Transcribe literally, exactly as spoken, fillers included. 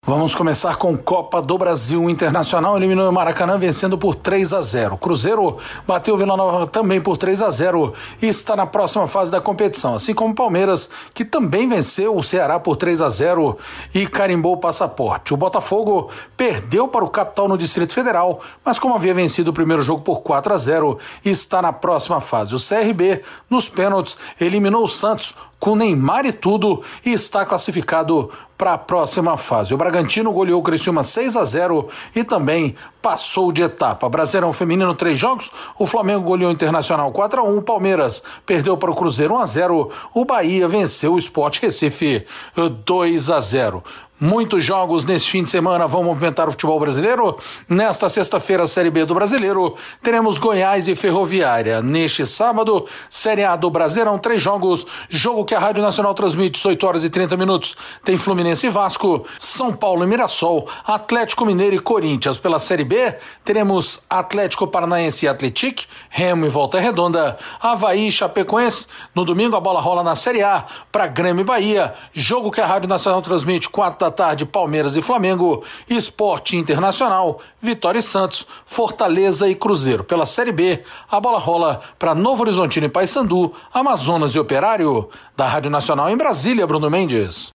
Vamos começar com Copa do Brasil. O Internacional eliminou o Maracanã vencendo por três a zero. Cruzeiro bateu o Vila Nova também por três a zero e está na próxima fase da competição, assim como o Palmeiras, que também venceu o Ceará por três a zero e carimbou o passaporte. O Botafogo perdeu para o Capital no Distrito Federal, mas como havia vencido o primeiro jogo por quatro a zero, está na próxima fase. O C R B, nos pênaltis, eliminou o Santos com Neymar e tudo e está classificado para a próxima fase. O Bragantino goleou o Criciúma seis a zero e também passou de etapa. Brasileirão feminino, três jogos. O Flamengo goleou o Internacional quatro a um. O Palmeiras perdeu para o Cruzeiro um a zero. O Bahia venceu o Sport Recife dois a zero. Muitos jogos nesse fim de semana vão movimentar o futebol brasileiro. Nesta sexta-feira, a Série B do Brasileiro, teremos Goiás e Ferroviária. Neste sábado, Série A do Brasileirão, três jogos. Jogo que a Rádio Nacional transmite, dezoito horas e trinta minutos. Tem Fluminense e Vasco, São Paulo e Mirassol, Atlético Mineiro e Corinthians. Pela Série B, teremos Atlético Paranaense e Atlético, Remo e Volta Redonda, Avaí e Chapecoense. No domingo, a bola rola na Série A para Grêmio e Bahia. Jogo que a Rádio Nacional transmite, quatro da tarde, Palmeiras e Flamengo, Esporte Internacional, Vitória e Santos, Fortaleza e Cruzeiro. Pela Série B, a bola rola para Novo Horizontino e Paysandu, Amazonas e Operário. Da Rádio Nacional em Brasília, Bruno Mendes.